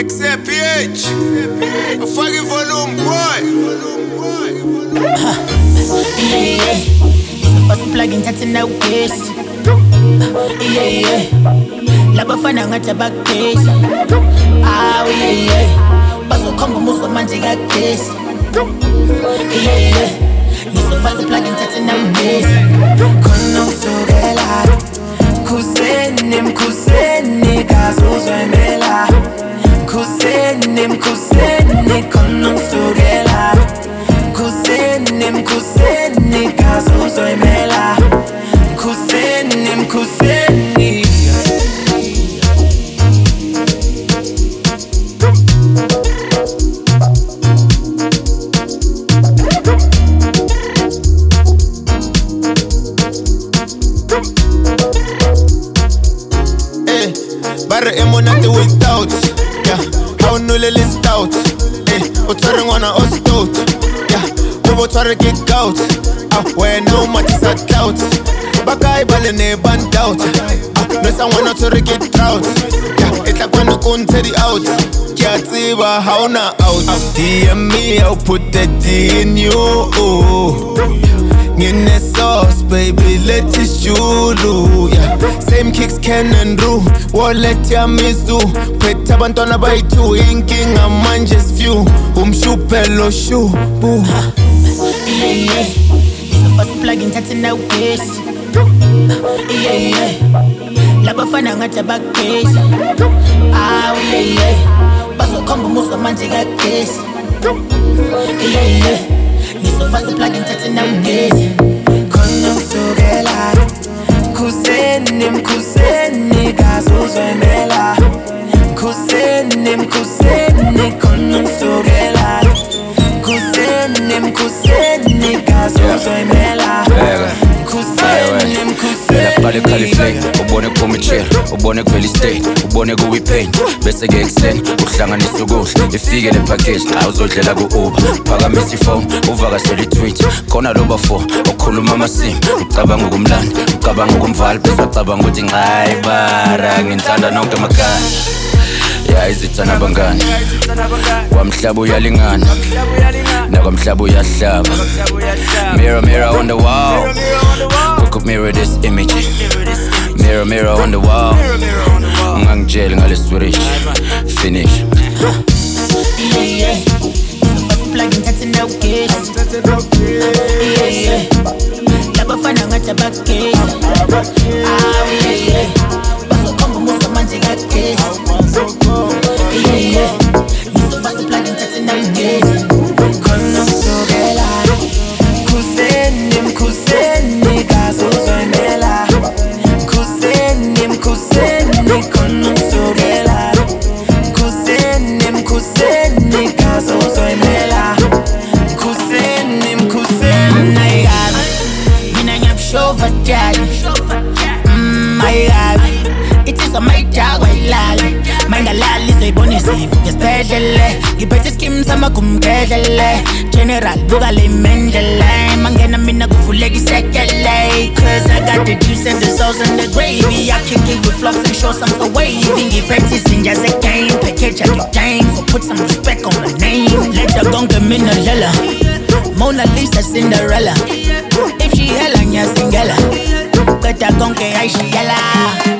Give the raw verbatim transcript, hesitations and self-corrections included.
X A P H, a fucking volume boy. Yeah, yeah. First plug in that's in our case. Yeah, yeah. Laba fana ngata back case. Ah, yeah, yeah. Baso combo muso manji got case. Yeah, yeah. Niso first plug in that's in our case. Kono sugela, kuseni mkuseni kazuzwemela. Kuseni mkuseni kono sugela. Kuseni mkuseni kazuzwemela. Kuseni mkuseni. Eh, barre emonate without. Yeah, how no le list out. Eh, utware ngwana ostout. Yeah, ubo tware kick out. Ah, when no much is at clout. Bakai bale ne band out. Ah, no someone to get trout. Yeah, it's like when you couldn't tell the out. Can't see how na out. D M me, I'll put that D in you. Ngine sauce, baby, let it shulu. Yeah, same kicks can and do. Wallet ya mizu. Pet abantwana bayitu inking a manches few. Umshupelo shu. Boo. Yeah, yeah. First plug in that's in our case. Yeah, yeah. Laba fana ngata back case. Ah, yeah, yeah. Baso combo muso manji got case. Yeah, yeah. Niso first plug in that's in our case. Kono sugela, kuseni mkuseni kazuzwemela. Kuseni mkuseni kono sugela. Kuseni mkuseni kazuzwemela. Kuseni mkuseni. Bale califlate, ubone kumichela, ubone kuvela state, ubone kuwi pain. Bese ke extend, uhlanganisa ukudla, ifike le package, awuzodlela ku Uber. Phakamisa ifone, uvakashela i-tweet. Khona loba four, okhuluma amasim, ucabanga ukumlanda, ucabanga ukumvala, bese ucabanga ukuthi hayi bara, ngithanda nonke emakhaya. Ya izithana abangani, kwamhlaba uyalingana, nakwamhlaba uyahlaba. Mirror, mirror on the wall, who could mirror this image? Mirror, mirror on the wall, ngangijele ngale switch, finish. Yeah, yeah. First plug in that's in our case. Yeah, yeah. Laba fana ngata back case. Ah, yeah, yeah. Baso combo muso manji got case. Yeah, yeah. Niso first plug in that's in our case. Kono sugela, kuseni mkuseni kazuzwemela. Kuseni mkuseni kono sugela. Kuseni mkuseni kazuzwemela. Kuseni mkuseni. My God, mina ngiyabshova daddy. Mm, my God, it is a my dog I lali. Mind alali zoyibona isivu ngesibhedlele. Ngiphethe skim sama kumgedlele. General buka le mendele. Mangena mina kuvuleka isekele. Cause I got the juice and the sauce and the gravy. I kick it with flops and show some so wavy. Ngiphethe izinja zegame. Package at the game. So put some respect on the name. Let the gonga mina lela. Mona Lisa Cinderella. If she hella nya singela. Kata gonke ay she yella.